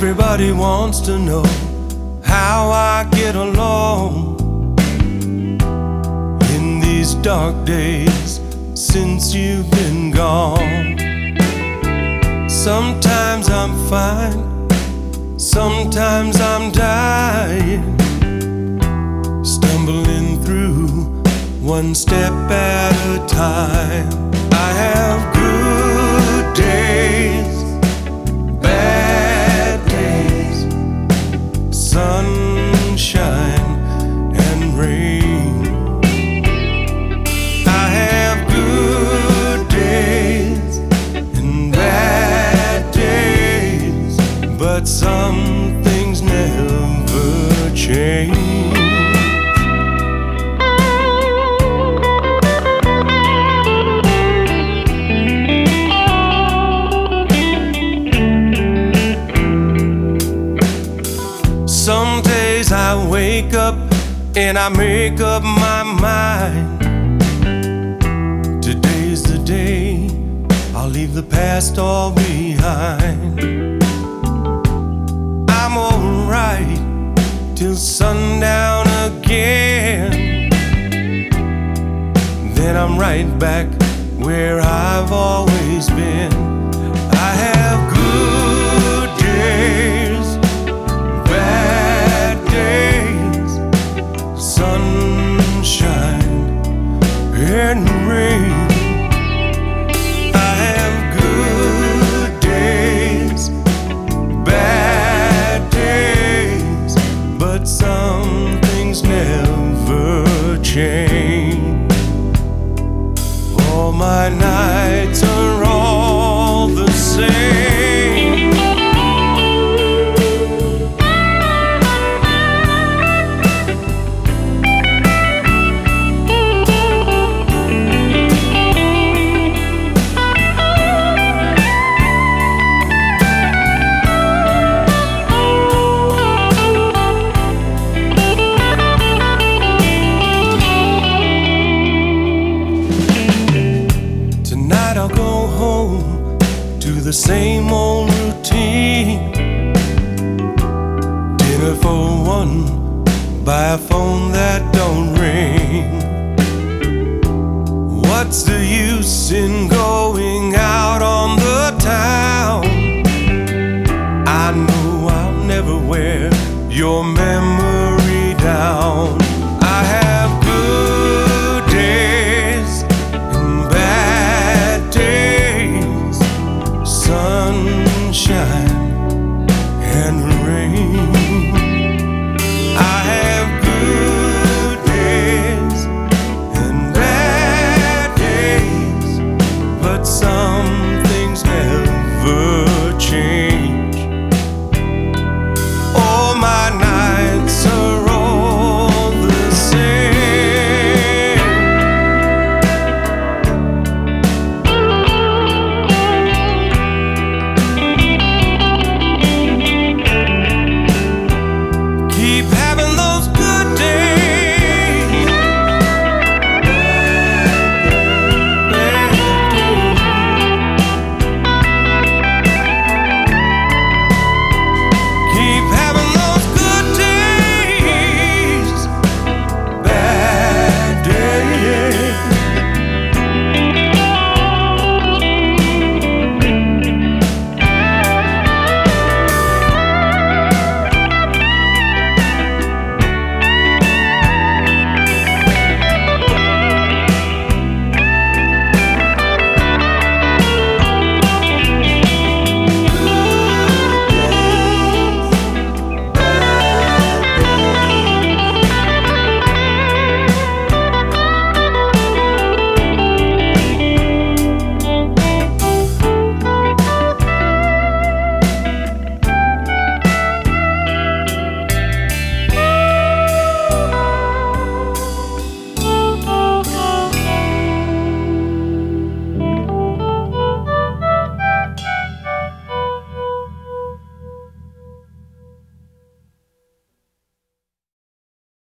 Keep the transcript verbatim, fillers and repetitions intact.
Everybody wants to know how I get along in these dark days since you've been gone. Sometimes I'm fine, sometimes I'm dying, stumbling through one step at a time. I have good days, bad days, sunshine and rain. I have good days and bad days, but some things never change. Some days I wake up and I make up my mind. Today's the day I'll leave the past all behind. I'm alright till sundown again, then I'm right back where I've always been. I have good days, bad days, sunshine and rain. I have good days, bad days, but some things never change. All my nights are all the same. Tonight I'll go home to the same old routine. Dinner for one by a phone that don't ring. What's the use in going out on the town? I know I'll never wear your memory down. I have good days and bad days, sunshine and rain. I